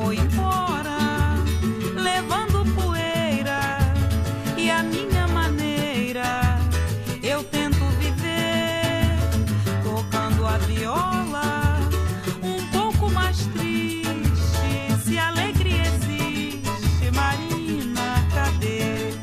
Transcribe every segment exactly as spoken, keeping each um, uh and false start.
foi embora, levando poeira, e a minha maneira eu tento viver, tocando a viola, um pouco mais triste. Se alegria existe, Marina, cadê?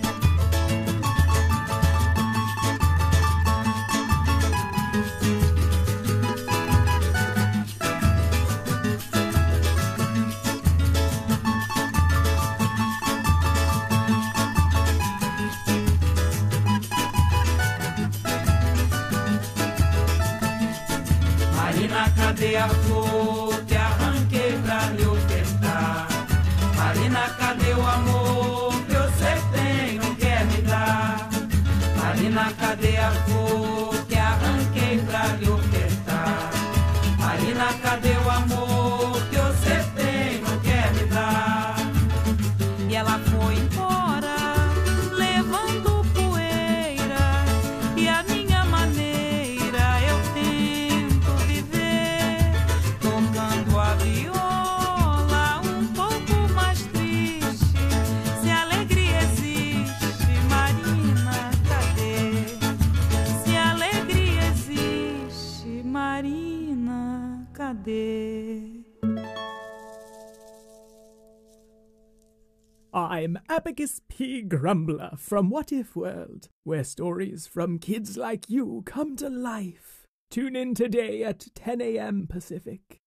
Marina, cadê a flor que arranquei pra lhe ofertar? Marina, cadê o amor que você tem, não quer me dar? Marina, cadê a flor que arranquei pra lhe ofertar? Marina, cadê o amor que você tem, não quer me dar? E ela foi embora, levando poeira, e a minha maneira eu tento viver, tocando a viola, um pouco mais triste. Se alegria existe, Marina, cadê? Se alegria existe, Marina, cadê? I'm Abacus P. Grumbler from What If World, where stories from kids like you come to life. Tune in today at ten a m Pacific.